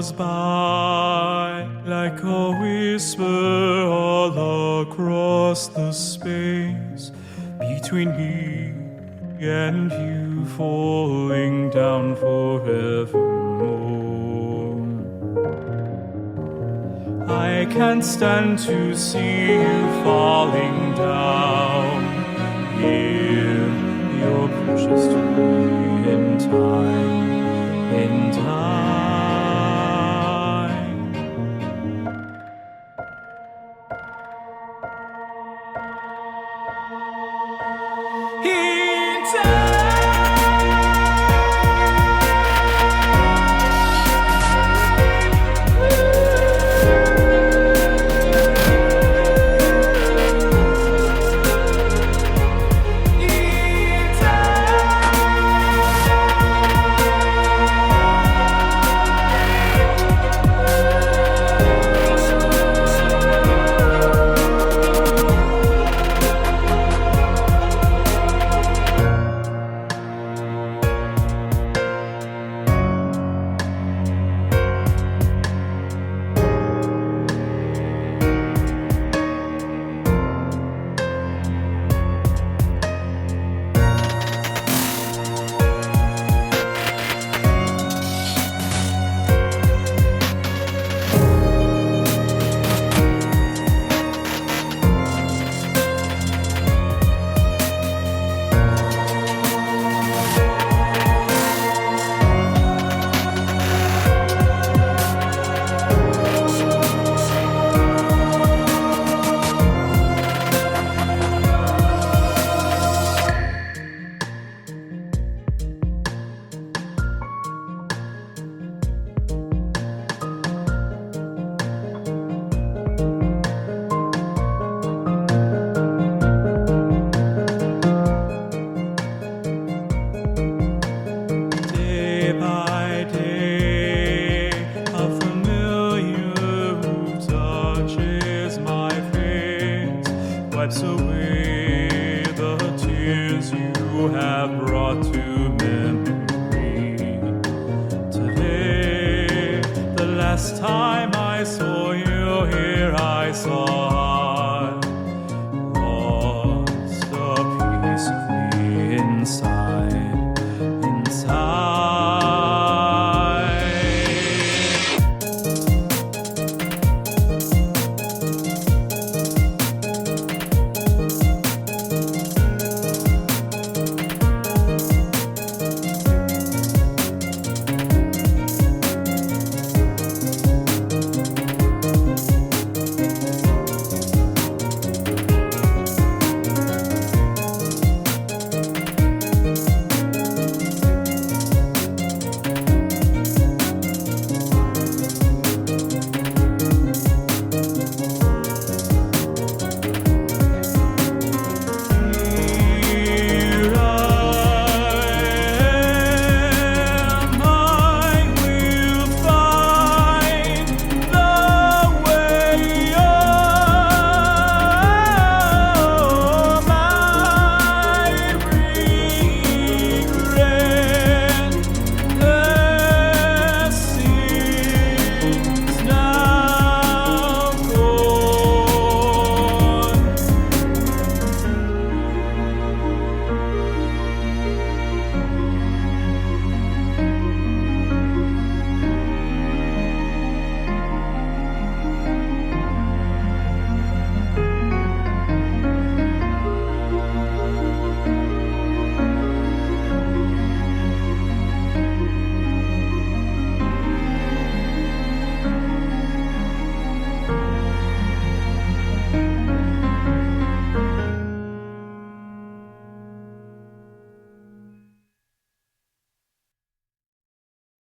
goes by like a whisper all across the space between me and you, falling down forevermore. I can't stand to see you falling down. Here, you're precious to me in time, in time. In day by day, a familiar root touches my face, wipes away the tears you have brought to memory. Today, the last time I saw you here, I saw